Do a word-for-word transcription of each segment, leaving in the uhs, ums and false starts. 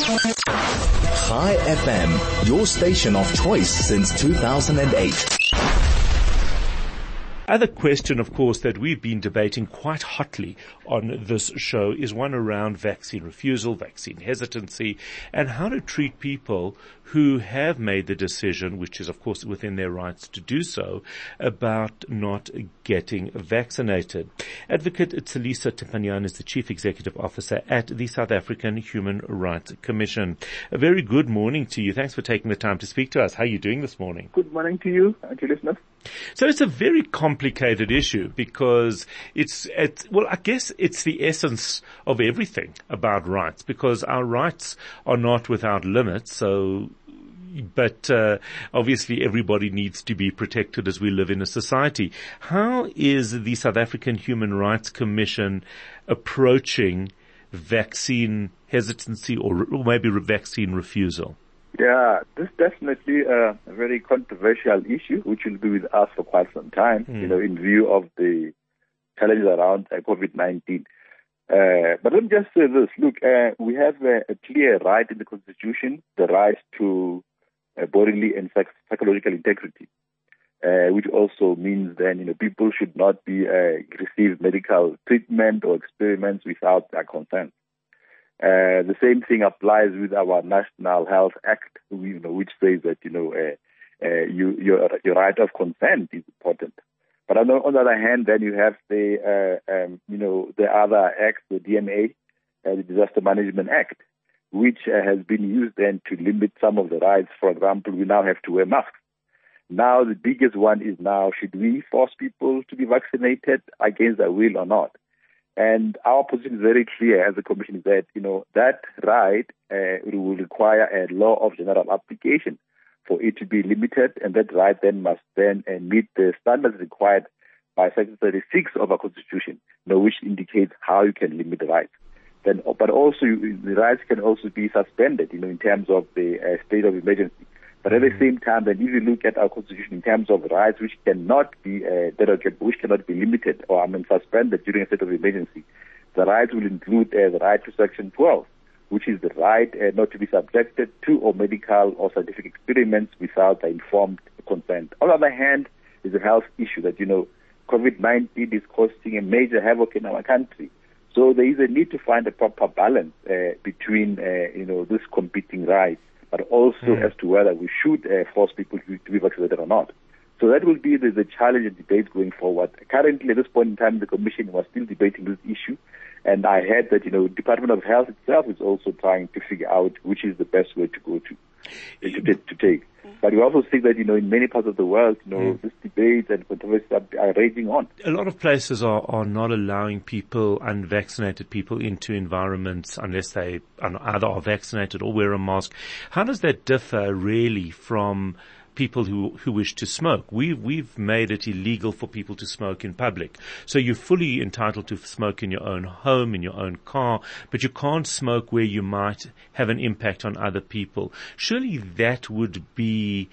Chai F M, your station of choice since two thousand eight. Other question, of course, that we've been debating quite hotly on this show is one around vaccine refusal, vaccine hesitancy, and how to treat people who have made the decision, which is, of course, within their rights to do so, about not getting vaccinated. Advocate Tsalisa Tepanyan is the Chief Executive Officer at the South African Human Rights Commission. A very good morning to you. Thanks for taking the time to speak to us. How are you doing this morning? Good morning to you and to listeners. So it's a very complicated issue because it's, it's, well, I guess it's the essence of everything about rights, because our rights are not without limits. So, but uh, obviously everybody needs to be protected as we live in a society. How is the South African Human Rights Commission approaching vaccine hesitancy or, or maybe vaccine refusal? Yeah, this is definitely a very controversial issue, which will be with us for quite some time, mm. you know, in view of the challenges around uh, COVID nineteen. Uh, but let me just say this. Look, uh, we have a, a clear right in the Constitution, the right to uh, bodily and psych- psychological integrity, uh, which also means then, you know, people should not be uh, receive medical treatment or experiments without their consent. Uh, the same thing applies with our National Health Act, you know, which says that, you know, uh, uh, you, your, your right of consent is important. But on the, on the other hand, then you have the, uh, um, you know, the other act, the D M A, uh, the Disaster Management Act, which uh, has been used then to limit some of the rights. For example, we now have to wear masks. Now, the biggest one is now, should we force people to be vaccinated against their will or not? And our position is very clear as a commission is that, you know, that right uh, will require a law of general application for it to be limited, and that right then must then uh, meet the standards required by Section thirty-six of our Constitution, you know, which indicates how you can limit the rights. Then, but also you, the rights can also be suspended, you know, in terms of the uh, state of emergency. But at the same time, then if you look at our Constitution in terms of rights which cannot be uh, derogable, which cannot be limited or I mean suspended during a state of emergency, the rights will include uh, the right to Section twelve, which is the right uh, not to be subjected to or medical or scientific experiments without the informed consent. On the other hand, is a health issue that, you know, COVID nineteen is causing a major havoc in our country. So there is a need to find a proper balance uh, between, uh, you know, these competing rights, but also mm. as to whether we should uh, force people to, to be vaccinated or not. So that will be the, the challenge and debate going forward. Currently, at this point in time, the Commission was still debating this issue, and I heard that, you know, Department of Health itself is also trying to figure out which is the best way to go to, to, to, to take. But we also see that, you know, in many parts of the world, you know, mm. this debate and controversy are, are raging on. A lot of places are, are not allowing people, unvaccinated people, into environments unless they either are vaccinated or wear a mask. How does that differ really from people who, who wish to smoke? We've, we've made it illegal for people to smoke in public. So you're fully entitled to smoke in your own home, in your own car, but you can't smoke where you might have an impact on other people. Surely that would be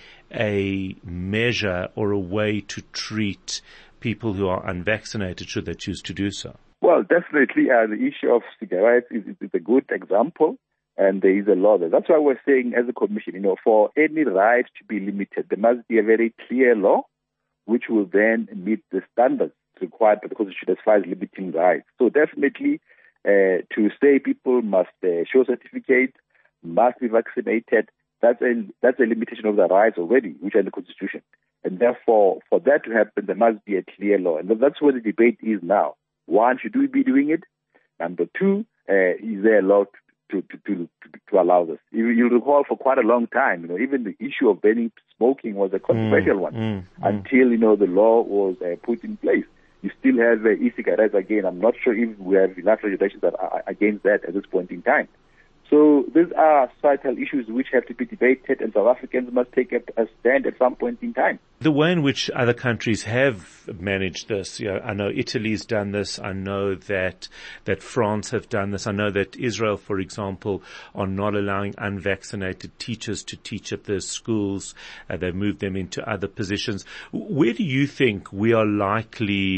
a measure or a way to treat people who are unvaccinated should they choose to do so. Well, definitely uh, the issue of cigarettes is, is a good example. And there is a law there. That's why we're saying as a commission, you know, for any right to be limited, there must be a very clear law which will then meet the standards required by the Constitution as far as limiting rights. So definitely uh, to say people must uh, show certificate, must be vaccinated, that's a, that's a limitation of the rights already, which are in the Constitution. And therefore, for that to happen, there must be a clear law. And that's where the debate is now. One, should we be doing it? Number two, uh, is there a law to To, to, to, to allow this? You, you'll recall for quite a long time, you know, even the issue of banning smoking was a controversial mm, one mm, until, mm. you know, the law was uh, put in place. You still have uh, e-cigarettes again. I'm not sure if we have enough regulations that are against that at this point in time. So these are societal issues which have to be debated, and South Africans must take a, a stand at some point in time. The way in which other countries have managed this, you know, I know Italy's done this. I know that that France have done this. I know that Israel, for example, are not allowing unvaccinated teachers to teach at their schools. Uh, they've moved them into other positions. Where do you think we are likely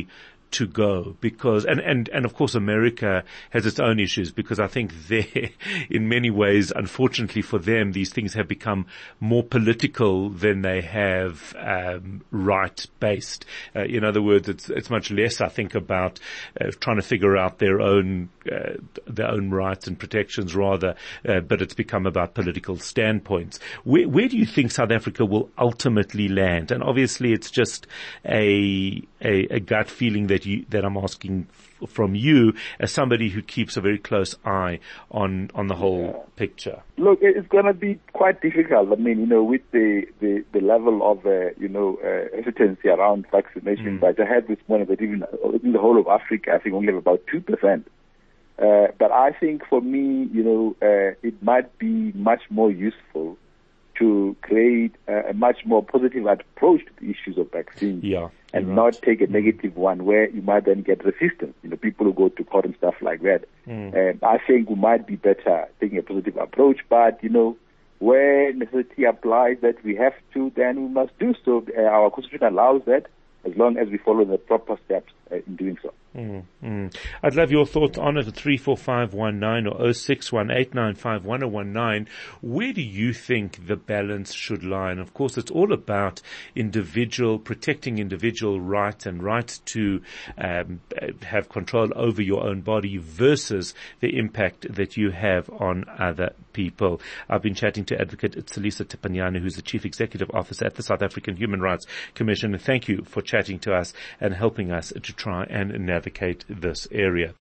to go? Because, and, and, and of course America has its own issues, because I think there, in many ways, unfortunately for them, these things have become more political than they have, um, right-based. Uh, in other words, it's, it's much less, I think, about uh, trying to figure out their own, uh, their own rights and protections rather, uh, but it's become about political standpoints. Where, where do you think South Africa will ultimately land? And obviously it's just a, a, a gut feeling that you, that I'm asking f- from you as somebody who keeps a very close eye on, on the whole yeah. picture. Look, it's going to be quite difficult. I mean, you know, with the, the, the level of, uh, you know, uh, hesitancy around vaccination, mm. but I had this morning that even in the whole of Africa, I think only have about two percent. Uh, but I think for me, you know, uh, it might be much more useful to create a, a much more positive approach to the issues of vaccines, yeah, and right. not take a negative one where you might then get resistance. You know, people who go to court and stuff like that. Mm. And I think we might be better taking a positive approach. But you know, where necessity applies that we have to, then we must do so. Uh, our constitution allows that, as long as we follow the proper steps uh, in doing so. Mm, mm. I'd love your thoughts on it at three four five one nine or oh six one eight nine five one oh one nine. Where do you think the balance should lie? And of course, it's all about individual, protecting individual rights and rights to um, have control over your own body versus the impact that you have on other people. I've been chatting to Advocate Tsalisa Tipanyana, who's the Chief Executive Officer at the South African Human Rights Commission. And thank you for chatting to us and helping us to try and navigate this area.